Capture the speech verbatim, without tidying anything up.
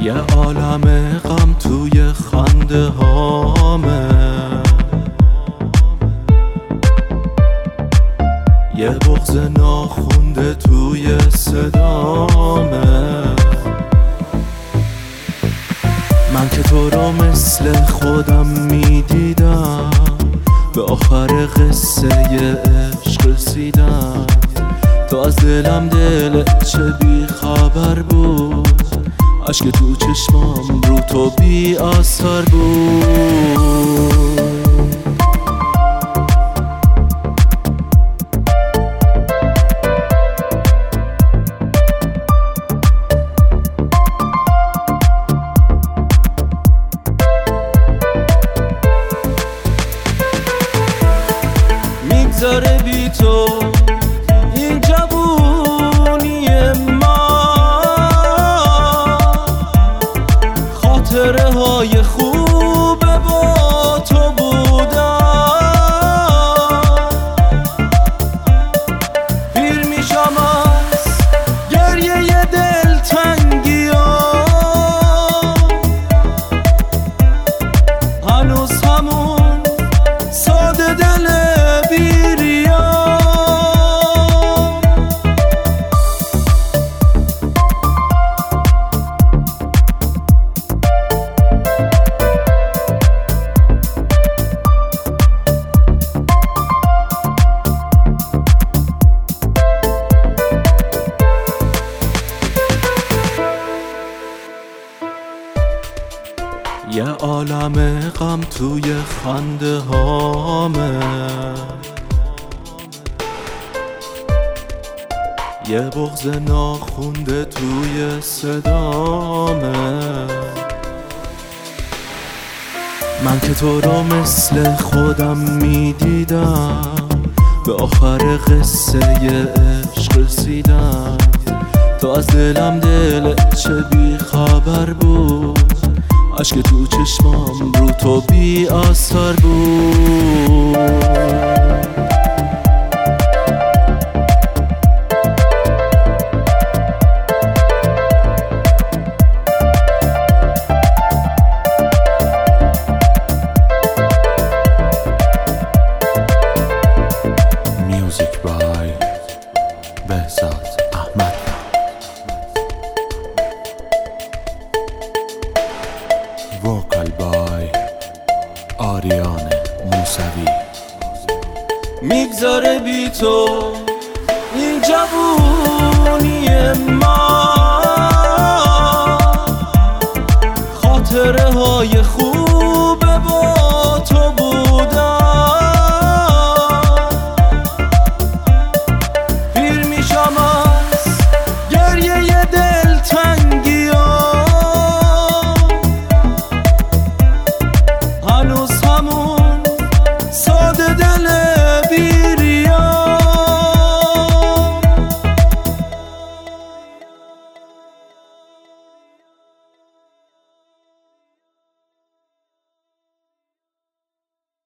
یه عالم غم توی خنده هامه، یه بغض ناخونده توی صدامه. من که تو رو مثل خودم میدیدم، به آخر قصه عشق رسیدم. تو از دلم دل چه بی خبر بود، عشق تو چشمام رو تو بی اثر بود. میگذره بی تو این جوونی ما، خاطره های خوب با تو بودن. پیر میشم از گریه دلتنگی ها، هنوز همون ساده دل بیریا. یه عالم غم توی خنده هامه، یه بغض ناخونده توی صدامه. من که تو رو مثل خودم میدیدم، به آخر قصه عشق رسیدم. تو از دلم دل چه بی خبر بود، عشق تو چشمام رو تو بی اثر بود. میوزیک بای بهزاد احمد، وکال بای آریان موسوی. میگذاره بی تو این جوونی ما، خاطره های خوب